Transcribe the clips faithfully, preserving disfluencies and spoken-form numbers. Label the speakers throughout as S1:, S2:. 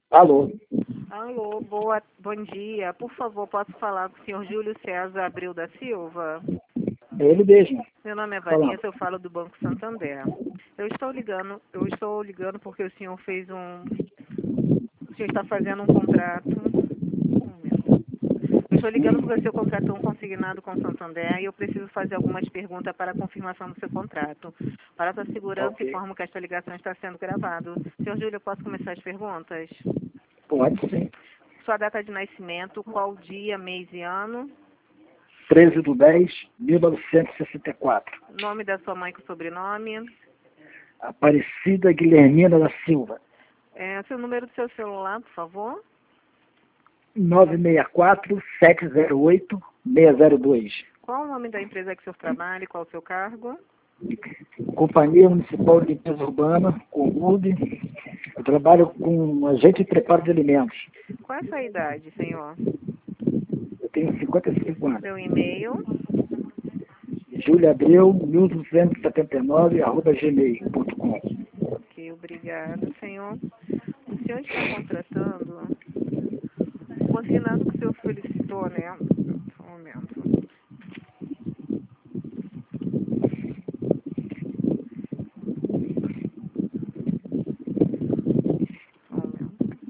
S1: Alô?
S2: Alô, boa, bom dia. Por favor, posso falar com o senhor Júlio César Abreu da Silva?
S1: É ele mesmo.
S2: Meu nome é
S1: Falando.
S2: Vanessa, eu falo do Banco Santander. Eu estou ligando, eu estou ligando porque o senhor fez um, o senhor está fazendo um contrato. Um momento. Eu estou ligando porque o senhor contratou um consignado com o Santander e eu preciso fazer algumas perguntas para a confirmação do seu contrato. Para a sua segurança,
S1: Ok.
S2: informo que esta ligação está sendo gravada. Senhor Júlio, eu posso começar as perguntas?
S1: Pode sim.
S2: Sua data de nascimento, qual dia, mês e ano?
S1: treze de dez de mil novecentos e sessenta e quatro.
S2: Nome da sua mãe com sobrenome?
S1: Aparecida Guilhermina da Silva.
S2: É, seu número do seu celular, por favor?
S1: nove seis quatro, sete zero oito, seis zero dois.
S2: Qual o nome da empresa que o senhor trabalha e qual o seu cargo?
S1: Companhia Municipal de Limpeza Urbana, Comud. Eu trabalho com agente de preparo de alimentos.
S2: Qual é a sua idade, senhor?
S1: Eu tenho cinquenta e cinco anos.
S2: Seu e-mail?
S1: Júlia Abreu, mil duzentos e setenta e nove, arroba gmail ponto com.
S2: Ok, obrigado, senhor. O senhor está contratando o consignado que o senhor solicitou, né? Só um momento. Só um momento.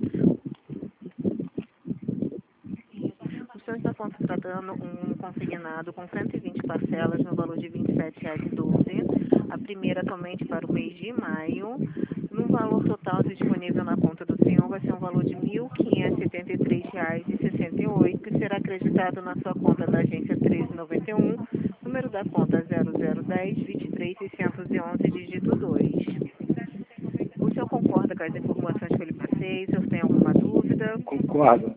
S2: O senhor está contratando um consignado com cento e vinte parcelas no valor de vinte e sete reais e doze centavos. A primeira somente para o mês de maio. No valor total disponível na conta do senhor vai ser um valor de mil quinhentos e setenta e três reais e sessenta e oito centavos, que será acreditado na sua conta da agência treze noventa e um, número da conta zero zero um zero, vinte e três, seiscentos e onze, dígito dois. O senhor concorda com as informações que eu lhe passei? O senhor tem alguma dúvida?
S1: Concordo.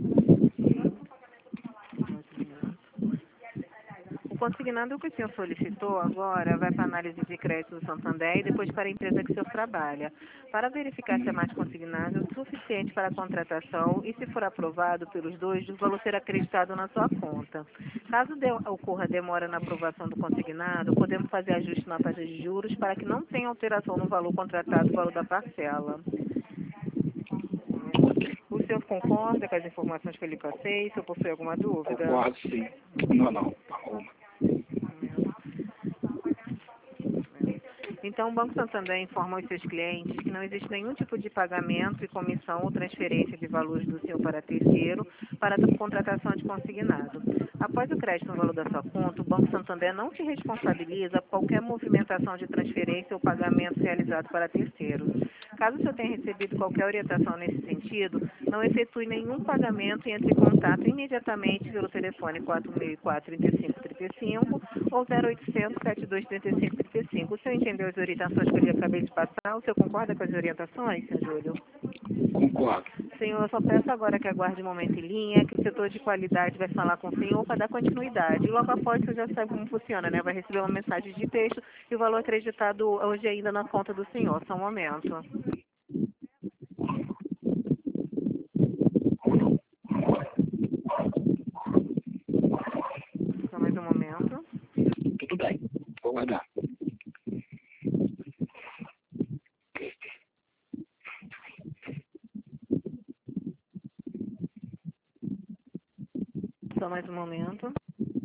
S2: O consignado que o senhor solicitou agora vai para a análise de crédito do Santander e depois para a empresa que o senhor trabalha. Para verificar se é mais consignado o suficiente para a contratação e, se for aprovado pelos dois, o valor será acreditado na sua conta. Caso de, ocorra demora na aprovação do consignado, podemos fazer ajuste na taxa de juros para que não tenha alteração no valor contratado e valor da parcela. O senhor concorda com as informações que eu lhe passei? Se eu possui alguma dúvida?
S1: Concordo, sim. Não, não. Arruma.
S2: Então, o Banco Santander informa aos seus clientes que não existe nenhum tipo de pagamento e comissão ou transferência de valores do senhor para terceiro para a contratação de consignado. Após o crédito no valor da sua conta, o Banco Santander não se responsabiliza por qualquer movimentação de transferência ou pagamento realizado para terceiros. Caso o senhor tenha recebido qualquer orientação nesse sentido, não efetue nenhum pagamento e entre em contato imediatamente pelo telefone quatro seis quatro, três cinco três cinco ou zero oitocentos, sete dois três cinco três cinco. O senhor entendeu as orientações que eu lhe acabei de passar? O senhor concorda com as orientações, senhor Júlio?
S1: Concordo.
S2: Senhor, eu só peço agora que aguarde um momento em linha, que o setor de qualidade vai falar com o senhor para dar continuidade. E logo após, o senhor já sabe como funciona, né? Vai receber uma mensagem de texto e o valor acreditado hoje ainda na conta do senhor. Só um momento. Só mais um momento.
S1: Tudo bem. Vou aguardar.
S2: Só mais um momento.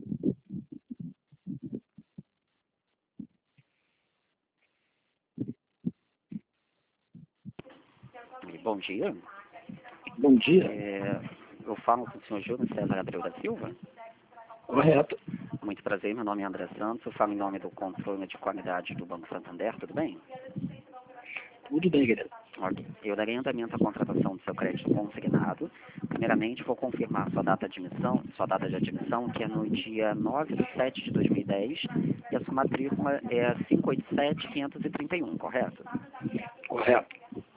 S3: Bom dia.
S1: Bom dia.
S3: É, eu falo com o senhor Júlio César Abreu da Silva.
S1: Correto.
S3: Muito prazer, meu nome é André Santos. Eu falo em nome do controle de qualidade do Banco Santander, tudo bem?
S1: Tudo bem, querido.
S3: Ok. Eu darei andamento à contratação do seu crédito consignado. Primeiramente, vou confirmar sua data de emissão, sua data de admissão, que é no dia nove de sete de dois mil e dez, e a sua matrícula é cinco oito sete, quinhentos e trinta e um, correto?
S1: Correto.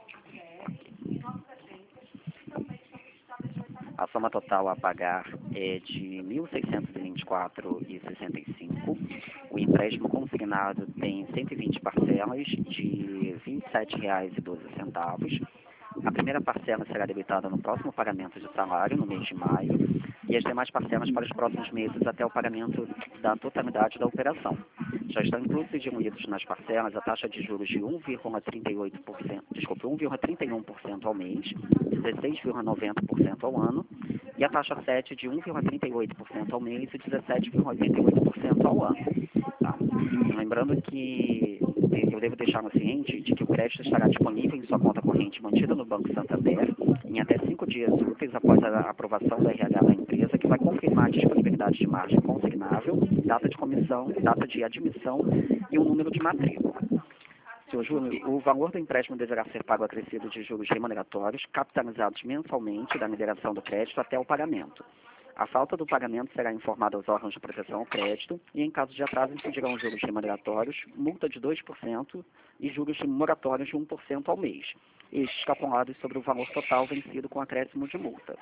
S3: A soma total a pagar é de mil seiscentos e vinte e quatro reais e sessenta e cinco centavos. O empréstimo consignado tem cento e vinte parcelas de vinte e sete reais e doze centavos. A primeira parcela será debitada no próximo pagamento de salário, no mês de maio, e as demais parcelas para os próximos meses até o pagamento da totalidade da operação. Já estão inclusos e diluídos nas parcelas a taxa de juros de um vírgula trinta e oito por cento, desculpe, um vírgula trinta e um por cento ao mês, dezesseis vírgula noventa por cento ao ano, e a taxa sete de um vírgula trinta e oito por cento ao mês e dezessete vírgula oitenta e oito por cento ao ano. Tá? Lembrando que eu devo deixar no ciente de que o crédito estará disponível em sua conta corrente mantida no Banco Santander em até cinco dias úteis após a aprovação da R H da empresa, que vai confirmar a disponibilidade de margem consignável, data de comissão, data de admissão e o número de matrícula. senhor Júnior, o valor do empréstimo deverá ser pago acrescido de juros remuneratórios, capitalizados mensalmente da liberação do crédito até o pagamento. A falta do pagamento será informada aos órgãos de proteção ao crédito e, em caso de atraso, incidirão juros remuneratórios, multa de dois por cento e juros moratórios de um por cento ao mês, estes calculados sobre o valor total vencido com acréscimo de multa.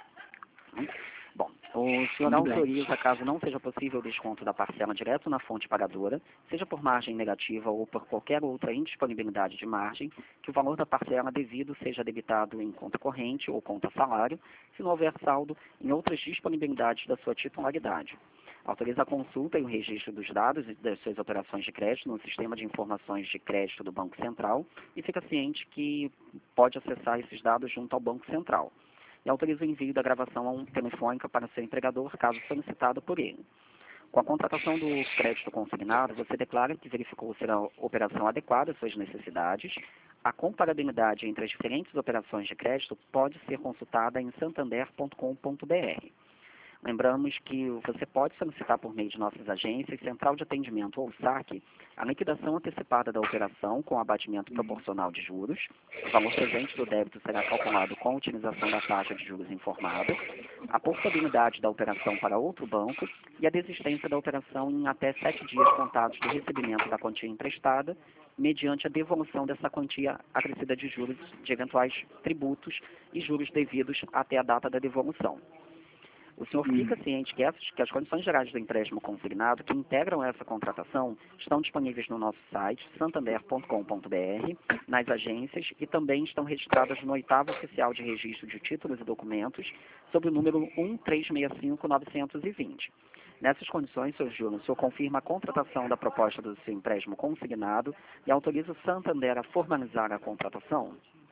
S3: Bom, o senhor autoriza, caso não seja possível o desconto da parcela direto na fonte pagadora, seja por margem negativa ou por qualquer outra indisponibilidade de margem, que o valor da parcela devido seja debitado em conta corrente ou conta salário, se não houver saldo em outras disponibilidades da sua titularidade. Autoriza a consulta e o registro dos dados e das suas operações de crédito no sistema de informações de crédito do Banco Central e fica ciente que pode acessar esses dados junto ao Banco Central. E autoriza o envio da gravação telefônica para o seu empregador, caso solicitado por ele. Com a contratação do crédito consignado, você declara que verificou ser a operação adequada às suas necessidades. A comparabilidade entre as diferentes operações de crédito pode ser consultada em santander ponto com ponto br. Lembramos que você pode solicitar por meio de nossas agências, Central de Atendimento ou saque, a liquidação antecipada da operação com abatimento proporcional de juros. O valor presente do débito será calculado com a utilização da taxa de juros informada, a portabilidade da operação para outro banco e a desistência da operação em até sete dias contados do recebimento da quantia emprestada, mediante a devolução dessa quantia acrescida de juros de eventuais tributos e juros devidos até a data da devolução. O senhor fica ciente que, essas, que as condições gerais do empréstimo consignado que integram essa contratação estão disponíveis no nosso site, santander ponto com ponto br, nas agências e também estão registradas no oitavo oficial de registro de títulos e documentos, sob o número um três seis cinco nove dois zero. Nessas condições, senhor Júnior, o senhor confirma a contratação da proposta do seu empréstimo consignado e autoriza o Santander a formalizar a contratação?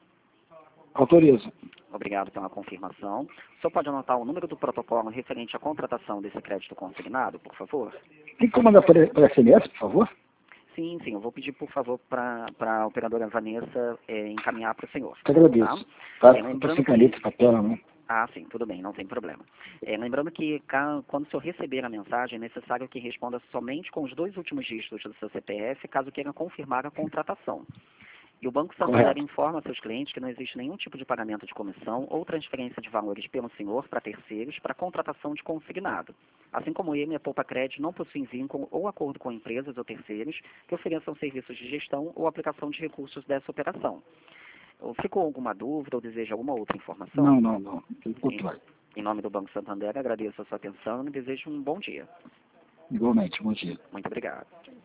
S1: Autorizo.
S3: Obrigado pela confirmação. O senhor pode anotar o número do protocolo referente à contratação desse crédito consignado, por favor?
S1: Tem que mandar por, por S M S, por favor?
S3: Sim, sim. Eu vou pedir, por favor, para a operadora Vanessa é, encaminhar para o senhor.
S1: Eu agradeço.
S3: Tá?
S1: Tá?
S3: É,
S1: Estou sem caneta e papel, né?
S3: Ah, sim, tudo bem, não tem problema. É, lembrando que quando o senhor receber a mensagem, é necessário que responda somente com os dois últimos dígitos do seu C P F, caso queira confirmar a contratação. E o Banco Santander informa seus clientes que não existe nenhum tipo de pagamento de comissão ou transferência de valores pelo senhor para terceiros para contratação de consignado. Assim como ele, a Poupa Crédito não possui vínculo ou acordo com empresas ou terceiros que ofereçam serviços de gestão ou aplicação de recursos dessa operação. Ficou alguma dúvida ou deseja alguma outra informação?
S1: Não, não, não.
S3: Em, em nome do Banco Santander, agradeço a sua atenção e desejo um bom dia.
S1: Igualmente, bom dia.
S3: Muito obrigado.